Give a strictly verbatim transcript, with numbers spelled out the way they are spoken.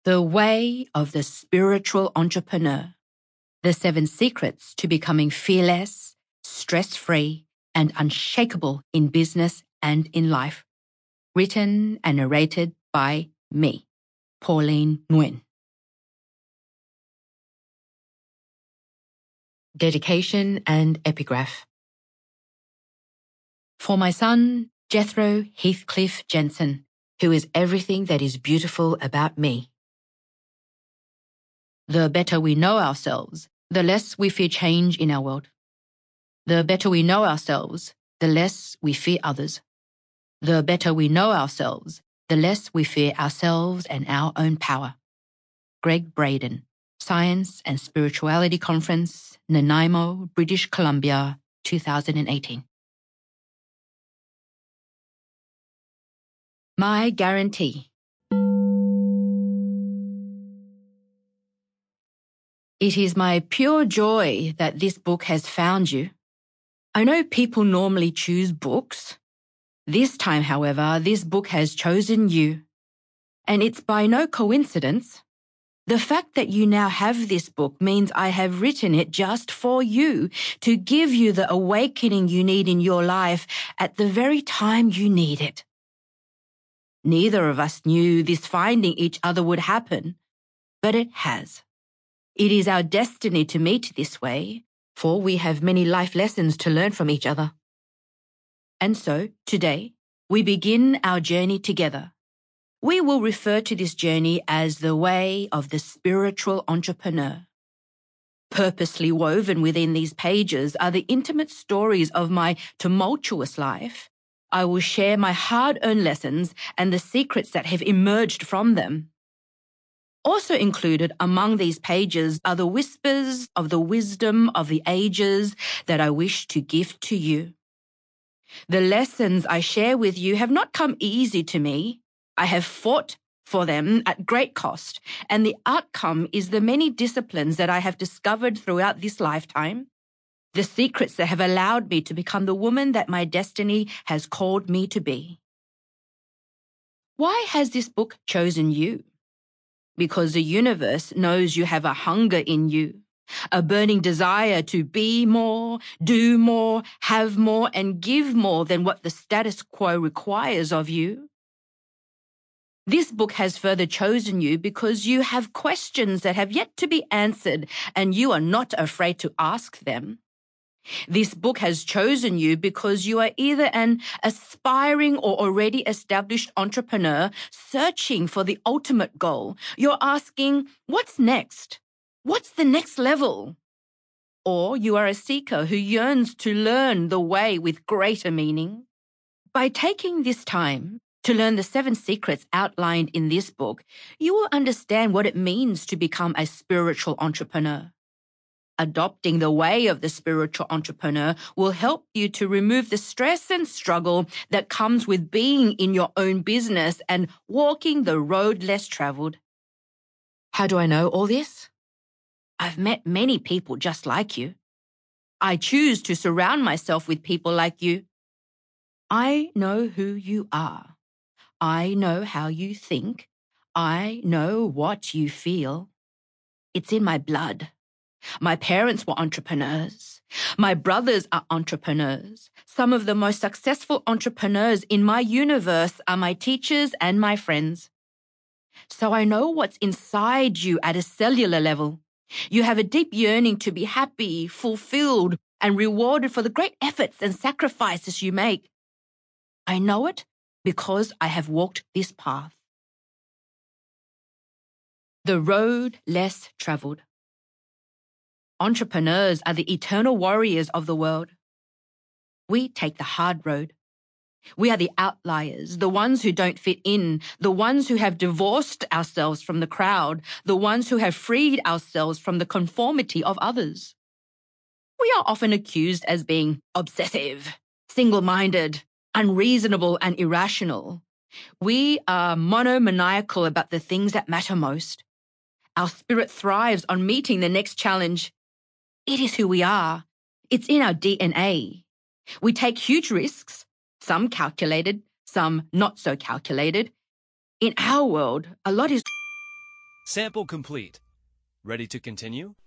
The Way of the Spiritual Entrepreneur. The Seven Secrets to Becoming Fearless, Stress-Free, and Unshakable in Business and in Life. Written and narrated by me, Pauline Nguyen. Dedication and Epigraph. For my son, Jethro Heathcliff Jensen, who is everything that is beautiful about me. The better we know ourselves, the less we fear change in our world. The better we know ourselves, the less we fear others. The better we know ourselves, the less we fear ourselves and our own power. Greg Braden, Science and Spirituality Conference, Nanaimo, British Columbia, two thousand eighteen. My guarantee. It is my pure joy that this book has found you. I know people normally choose books. This time, however, this book has chosen you. And it's by no coincidence. The fact that you now have this book means I have written it just for you, to give you the awakening you need in your life at the very time you need it. Neither of us knew this finding each other would happen, but it has. It is our destiny to meet this way, for we have many life lessons to learn from each other. And so, today, we begin our journey together. We will refer to this journey as the way of the spiritual entrepreneur. Purposely woven within these pages are the intimate stories of my tumultuous life. I will share my hard-earned lessons and the secrets that have emerged from them. Also included among these pages are the whispers of the wisdom of the ages that I wish to give to you. The lessons I share with you have not come easy to me. I have fought for them at great cost, and the outcome is the many disciplines that I have discovered throughout this lifetime, the secrets that have allowed me to become the woman that my destiny has called me to be. Why has this book chosen you? Because the universe knows you have a hunger in you, a burning desire to be more, do more, have more, and give more than what the status quo requires of you. This book has further chosen you because you have questions that have yet to be answered, and you are not afraid to ask them. This book has chosen you because you are either an aspiring or already established entrepreneur searching for the ultimate goal. You're asking, what's next? What's the next level? Or you are a seeker who yearns to learn the way with greater meaning. By taking this time to learn the seven secrets outlined in this book, you will understand what it means to become a spiritual entrepreneur. Adopting the way of the spiritual entrepreneur will help you to remove the stress and struggle that comes with being in your own business and walking the road less traveled. How do I know all this? I've met many people just like you. I choose to surround myself with people like you. I know who you are. I know how you think. I know what you feel. It's in my blood. My parents were entrepreneurs. My brothers are entrepreneurs. Some of the most successful entrepreneurs in my universe are my teachers and my friends. So I know what's inside you at a cellular level. You have a deep yearning to be happy, fulfilled, and rewarded for the great efforts and sacrifices you make. I know it because I have walked this path. The road less traveled. Entrepreneurs are the eternal warriors of the world. We take the hard road. We are the outliers, the ones who don't fit in, the ones who have divorced ourselves from the crowd, the ones who have freed ourselves from the conformity of others. We are often accused as being obsessive, single-minded, unreasonable, and irrational. We are monomaniacal about the things that matter most. Our spirit thrives on meeting the next challenge. It is who we are. It's in our D N A. We take huge risks, some calculated, some not so calculated. In our world, a lot is Sample complete. Ready to continue?